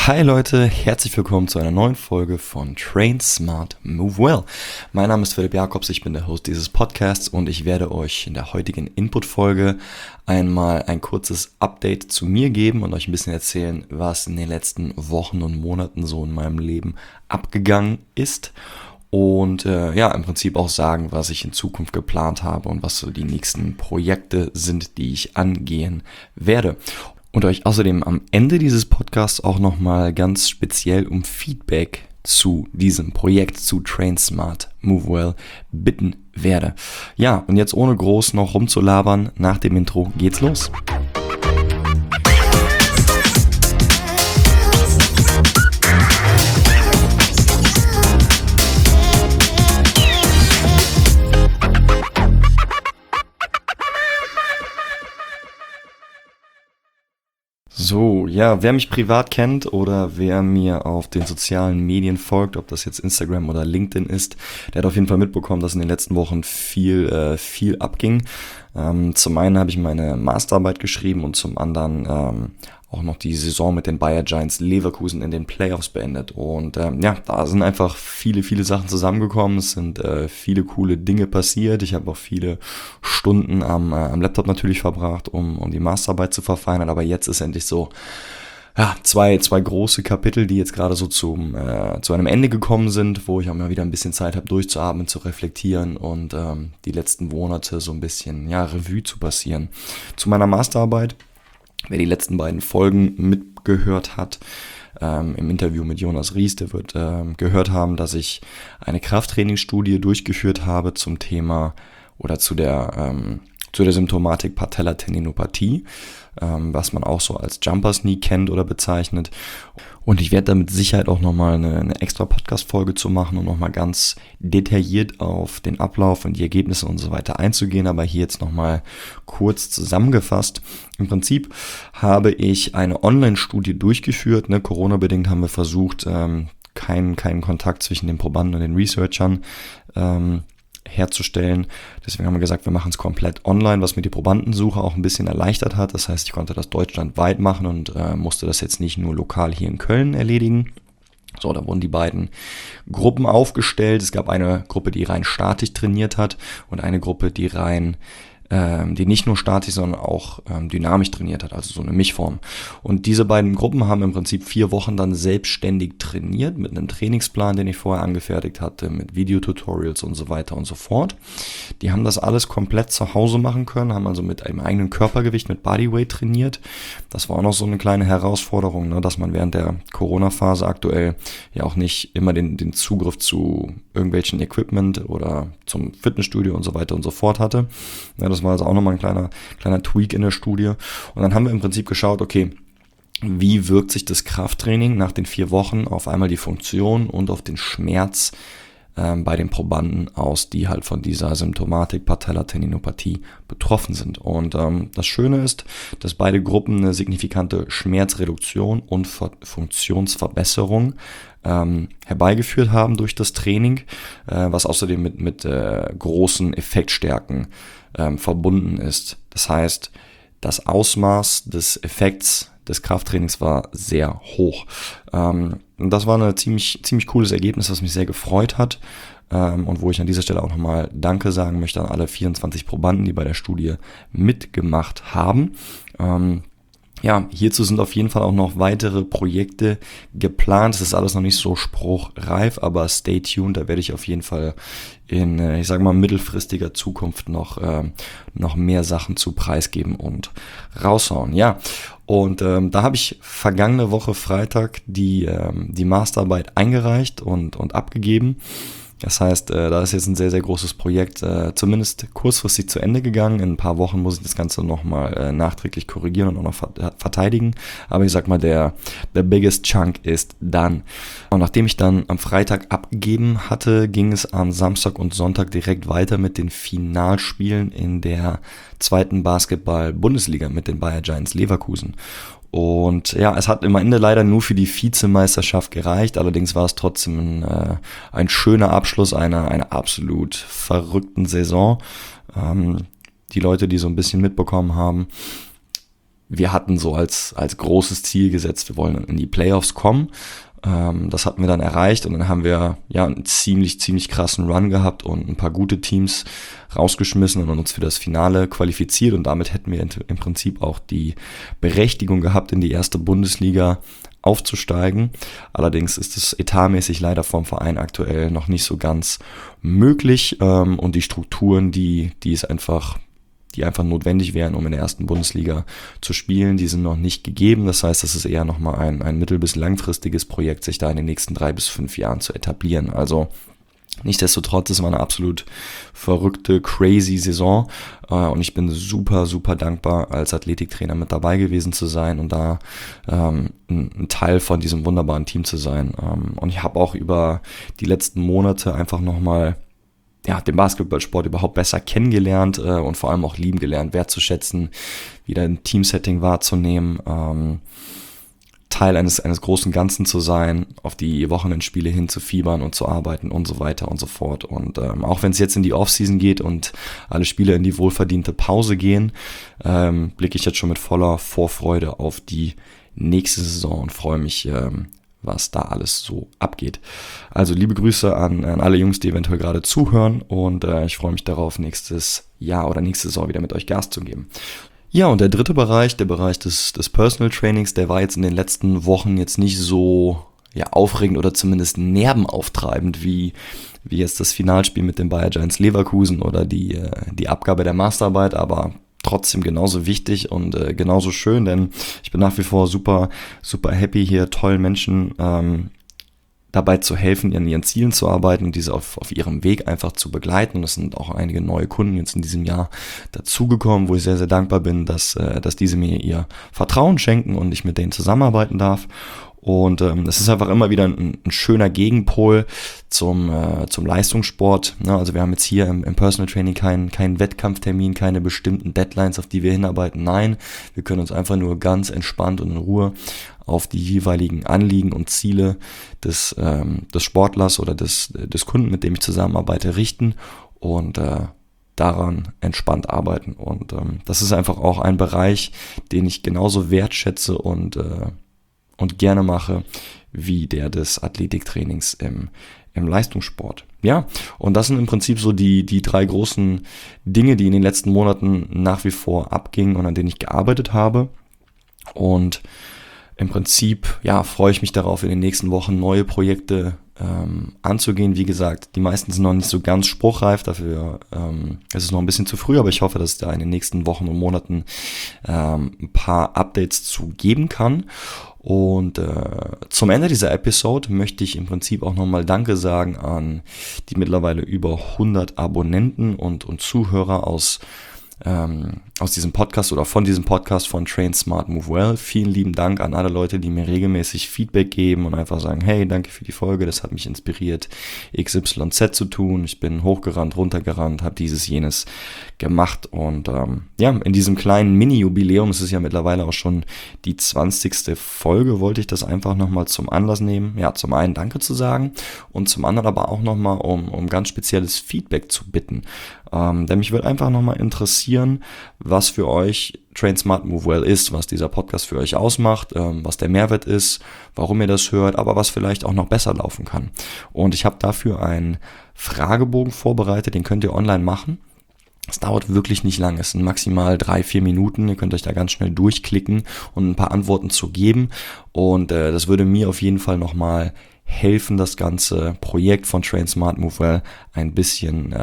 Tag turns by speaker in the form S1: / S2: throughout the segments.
S1: Hi Leute, herzlich willkommen zu einer neuen Folge von Train Smart Move Well. Mein Name ist Philipp Jakobs, ich bin der Host dieses Podcasts und ich werde euch in der heutigen Input-Folge einmal ein kurzes Update zu mir geben und euch ein bisschen erzählen, was in den letzten Wochen und Monaten so in meinem Leben abgegangen ist. Und im Prinzip auch sagen, was ich in Zukunft geplant habe und was so die nächsten Projekte sind, die ich angehen werde. Und euch außerdem am Ende dieses Podcasts auch nochmal ganz speziell um Feedback zu diesem Projekt, zu Train Smart Move Well bitten werde. Ja, und jetzt ohne groß noch rumzulabern, nach dem Intro geht's los. So, ja, wer mich privat kennt oder wer mir auf den sozialen Medien folgt, ob das jetzt Instagram oder LinkedIn ist, der hat auf jeden Fall mitbekommen, dass in den letzten Wochen viel abging. Zum einen habe ich meine Masterarbeit geschrieben und zum anderen auch noch die Saison mit den Bayer Giants Leverkusen in den Playoffs beendet. Und da sind einfach viele Sachen zusammengekommen. Es sind viele coole Dinge passiert. Ich habe auch viele Stunden am Laptop natürlich verbracht, um die Masterarbeit zu verfeinern. Aber jetzt ist endlich so zwei große Kapitel, die jetzt gerade so zu einem Ende gekommen sind, wo ich auch mal wieder ein bisschen Zeit habe, durchzuatmen, zu reflektieren und die letzten Monate so ein bisschen Revue zu passieren. Zu meiner Masterarbeit. Wer die letzten beiden Folgen mitgehört hat, im Interview mit Jonas Ries, der wird gehört haben, dass ich eine Krafttrainingsstudie durchgeführt habe zum Thema oder zu der Symptomatik Patellatendinopathie, was man auch so als Jumper Knee kennt oder bezeichnet. Und ich werde da mit Sicherheit auch nochmal eine extra Podcast-Folge zu machen und nochmal ganz detailliert auf den Ablauf und die Ergebnisse und so weiter einzugehen. Aber hier jetzt nochmal kurz zusammengefasst. Im Prinzip habe ich eine Online-Studie durchgeführt. Corona-bedingt haben wir versucht, keinen Kontakt zwischen den Probanden und den Researchern herzustellen. Deswegen haben wir gesagt, wir machen es komplett online, was mir die Probandensuche auch ein bisschen erleichtert hat. Das heißt, ich konnte das deutschlandweit machen und musste das jetzt nicht nur lokal hier in Köln erledigen. So, da wurden die beiden Gruppen aufgestellt. Es gab eine Gruppe, die rein statisch trainiert hat und eine Gruppe, die nicht nur statisch, sondern auch dynamisch trainiert hat, also so eine Mischform. Und diese beiden Gruppen haben im Prinzip 4 Wochen dann selbstständig trainiert mit einem Trainingsplan, den ich vorher angefertigt hatte, mit Videotutorials und so weiter und so fort. Die haben das alles komplett zu Hause machen können, haben also mit einem eigenen Körpergewicht, mit Bodyweight trainiert. Das war auch noch so eine kleine Herausforderung, dass man während der Corona-Phase aktuell ja auch nicht immer den Zugriff zu irgendwelchen Equipment oder zum Fitnessstudio und so weiter und so fort hatte. Ja, das war also auch nochmal ein kleiner Tweak in der Studie. Und dann haben wir im Prinzip geschaut, okay, wie wirkt sich das Krafttraining nach den 4 Wochen auf einmal die Funktion und auf den Schmerz bei den Probanden aus, die halt von dieser Symptomatik Patellatendinopathie betroffen sind. Und das Schöne ist, dass beide Gruppen eine signifikante Schmerzreduktion und Funktionsverbesserung herbeigeführt haben durch das Training, was außerdem mit großen Effektstärken verbunden ist. Das heißt, das Ausmaß des Effekts des Krafttrainings war sehr hoch. Und das war ein ziemlich cooles Ergebnis, was mich sehr gefreut hat. Und wo ich an dieser Stelle auch nochmal Danke sagen möchte an alle 24 Probanden, die bei der Studie mitgemacht haben. Hierzu sind auf jeden Fall auch noch weitere Projekte geplant. Es ist alles noch nicht so spruchreif, aber stay tuned. Da werde ich auf jeden Fall in, mittelfristiger Zukunft noch mehr Sachen zu preisgeben und raushauen. Ja, und da habe ich vergangene Woche Freitag die Masterarbeit eingereicht und abgegeben. Das heißt, da ist jetzt ein sehr großes Projekt zumindest kurzfristig zu Ende gegangen. In ein paar Wochen muss ich das Ganze nochmal nachträglich korrigieren und auch noch verteidigen. Aber ich sag mal, der biggest chunk ist done. Und nachdem ich dann am Freitag abgegeben hatte, ging es am Samstag und Sonntag direkt weiter mit den Finalspielen in der 2. Basketball-Bundesliga mit den Bayer Giants Leverkusen. Und ja, es hat am Ende leider nur für die Vizemeisterschaft gereicht. Allerdings war es trotzdem ein schöner Abschluss einer absolut verrückten Saison. Die Leute, die so ein bisschen mitbekommen haben, wir hatten so als großes Ziel gesetzt, wir wollen in die Playoffs kommen. Das hatten wir dann erreicht und dann haben wir ja einen ziemlich krassen Run gehabt und ein paar gute Teams rausgeschmissen und uns für das Finale qualifiziert und damit hätten wir im Prinzip auch die Berechtigung gehabt, in die erste Bundesliga aufzusteigen. Allerdings ist es etatmäßig leider vom Verein aktuell noch nicht so ganz möglich und die Strukturen, die einfach notwendig wären, um in der ersten Bundesliga zu spielen, die sind noch nicht gegeben. Das heißt, das ist eher nochmal ein mittel- bis langfristiges Projekt, sich da in den nächsten 3 bis 5 Jahren zu etablieren. Also nichtsdestotrotz, es war eine absolut verrückte, crazy Saison und ich bin super dankbar, als Athletiktrainer mit dabei gewesen zu sein und da ein Teil von diesem wunderbaren Team zu sein. Und ich habe auch über die letzten Monate einfach nochmal den Basketballsport überhaupt besser kennengelernt und vor allem auch lieben gelernt, wertzuschätzen, wieder ein Teamsetting wahrzunehmen, Teil eines großen Ganzen zu sein, auf die Wochenendspiele hinzufiebern und zu arbeiten und so weiter und so fort. Und auch wenn es jetzt in die Offseason geht und alle Spiele in die wohlverdiente Pause gehen, blicke ich jetzt schon mit voller Vorfreude auf die nächste Saison und freue mich, was da alles so abgeht. Also liebe Grüße an alle Jungs, die eventuell gerade zuhören und ich freue mich darauf, nächstes Jahr oder nächste Saison wieder mit euch Gas zu geben. Ja, und der dritte Bereich, der Bereich des Personal Trainings, der war jetzt in den letzten Wochen jetzt nicht so aufregend oder zumindest nervenauftreibend wie jetzt das Finalspiel mit den Bayer Giants Leverkusen oder die Abgabe der Masterarbeit, aber trotzdem genauso wichtig und genauso schön, denn ich bin nach wie vor super happy, hier tollen Menschen dabei zu helfen, an ihren Zielen zu arbeiten und diese auf ihrem Weg einfach zu begleiten. Und es sind auch einige neue Kunden jetzt in diesem Jahr dazugekommen, wo ich sehr dankbar bin, dass diese mir ihr Vertrauen schenken und ich mit denen zusammenarbeiten darf. Und es ist einfach immer wieder ein schöner Gegenpol zum Leistungssport. Ne? Also wir haben jetzt hier im Personal Training keinen Wettkampftermin, keine bestimmten Deadlines, auf die wir hinarbeiten. Nein, wir können uns einfach nur ganz entspannt und in Ruhe auf die jeweiligen Anliegen und Ziele des Sportlers oder des Kunden, mit dem ich zusammenarbeite, richten und daran entspannt arbeiten. Und das ist einfach auch ein Bereich, den ich genauso wertschätze und gerne mache, wie der des Athletiktrainings im Leistungssport. Ja, und das sind im Prinzip so die 3 großen Dinge, die in den letzten Monaten nach wie vor abgingen und an denen ich gearbeitet habe. Und im Prinzip, freue ich mich darauf, in den nächsten Wochen neue Projekte anzugehen. Wie gesagt, die meisten sind noch nicht so ganz spruchreif, dafür ist es noch ein bisschen zu früh, aber ich hoffe, dass es da in den nächsten Wochen und Monaten ein paar Updates zu geben kann. Und zum Ende dieser Episode möchte ich im Prinzip auch nochmal Danke sagen an die mittlerweile über 100 Abonnenten und Zuhörer aus diesem Podcast oder von diesem Podcast von Train Smart Move Well. Vielen lieben Dank an alle Leute, die mir regelmäßig Feedback geben und einfach sagen, hey, danke für die Folge, das hat mich inspiriert, XYZ zu tun. Ich bin hochgerannt, runtergerannt, habe jenes gemacht und in diesem kleinen Mini-Jubiläum, es ist ja mittlerweile auch schon die 20. Folge, wollte ich das einfach nochmal zum Anlass nehmen, zum einen Danke zu sagen und zum anderen aber auch nochmal um ganz spezielles Feedback zu bitten. Denn mich würde einfach nochmal interessieren, was für euch Train Smart Move Well ist, was dieser Podcast für euch ausmacht, was der Mehrwert ist, warum ihr das hört, aber was vielleicht auch noch besser laufen kann. Und ich habe dafür einen Fragebogen vorbereitet, den könnt ihr online machen. Es dauert wirklich nicht lange, es sind maximal 3-4 Minuten, ihr könnt euch da ganz schnell durchklicken und ein paar Antworten zu geben und das würde mir auf jeden Fall nochmal helfen, das ganze Projekt von Train Smart Move Well ein bisschen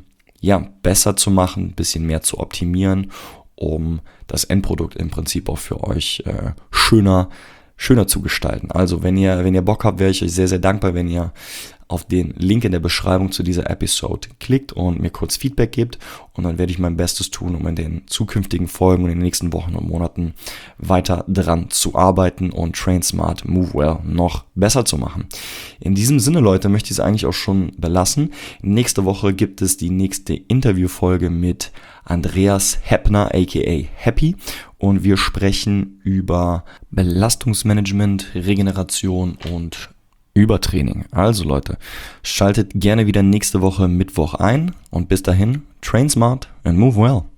S1: besser zu machen, ein bisschen mehr zu optimieren, um das Endprodukt im Prinzip auch für euch schöner zu gestalten. Also wenn ihr Bock habt, wäre ich euch sehr dankbar, wenn ihr auf den Link in der Beschreibung zu dieser Episode klickt und mir kurz Feedback gebt und dann werde ich mein Bestes tun, um in den zukünftigen Folgen und in den nächsten Wochen und Monaten weiter dran zu arbeiten und Train Smart Move Well noch besser zu machen. In diesem Sinne, Leute, möchte ich es eigentlich auch schon belassen. Nächste Woche gibt es die nächste Interviewfolge mit Andreas Heppner aka Happy und wir sprechen über Belastungsmanagement, Regeneration und Übertraining. Also Leute, schaltet gerne wieder nächste Woche Mittwoch ein und bis dahin, train smart and move well.